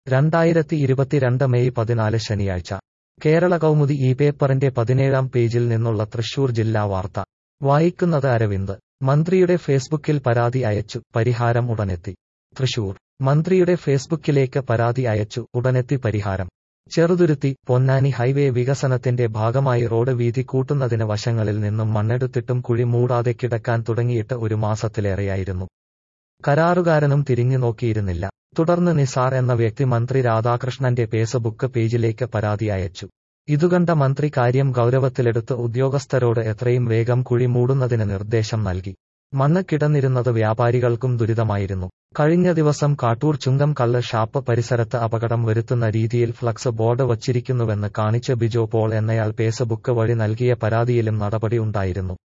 2022 May 14 ശനിയാഴ്ച കേരള കൗമുദി ഈ പേപ്പറിന്റെ 17-ാം പേജിൽ നിന്നുള്ള തൃശൂർ ജില്ലാ വാർത്ത വായിക്കുന്നത് അരവിന്ദ്. മന്ത്രിയുടെ ഫേസ്ബുക്കിൽ പരാതി അയച്ചു, പരിഹാരം ഉടനെത്തി. തൃശൂർ. മന്ത്രിയുടെ ഫേസ്ബുക്കിലേക്ക് പരാതി അയച്ചു, ഉടനെത്തി പരിഹാരം. ചെറുതുരുത്തി. പൊന്നാനി ഹൈവേ വികസനത്തിന്റെ ഭാഗമായി റോഡ് വീതി കൂട്ടുന്നതിന് വശങ്ങളിൽ നിന്നും മണ്ണെടുത്തിട്ടും കുഴി മൂടാതെ കിടക്കാൻ തുടങ്ങിയിട്ട് ഒരു മാസത്തിലേറെയായിരുന്നു. കരാറുകാരനും തിരിഞ്ഞു നോക്കിയിരുന്നില്ല. തുടർന്ന് നിസാർ എന്ന വ്യക്തി മന്ത്രി രാധാകൃഷ്ണന്റെ ഫേസ്ബുക്ക് പേജിലേക്ക് പരാതി അയച്ചു. ഇതുകണ്ട മന്ത്രി കാര്യം ഗൗരവത്തിലെടുത്ത് ഉദ്യോഗസ്ഥരോട് എത്രയും വേഗം കുഴി മൂടുന്നതിന് നിർദ്ദേശം നൽകി. മണ്ണ് കിടന്നിരുന്നത് വ്യാപാരികൾക്കും ദുരിതമായിരുന്നു. കഴിഞ്ഞ ദിവസം കാട്ടൂർ ചുങ്കം കള്ള് ഷാപ്പ് പരിസരത്ത് അപകടം വരുത്തുന്ന രീതിയിൽ ഫ്ലക്സ് ബോർഡ് വച്ചിരിക്കുന്നുവെന്ന് കാണിച്ച് ബിജോ പോൾ എന്നയാൾ ഫേസ്ബുക്ക് വഴി നൽകിയ പരാതിയിലും നടപടി ഉണ്ടായിരുന്നു.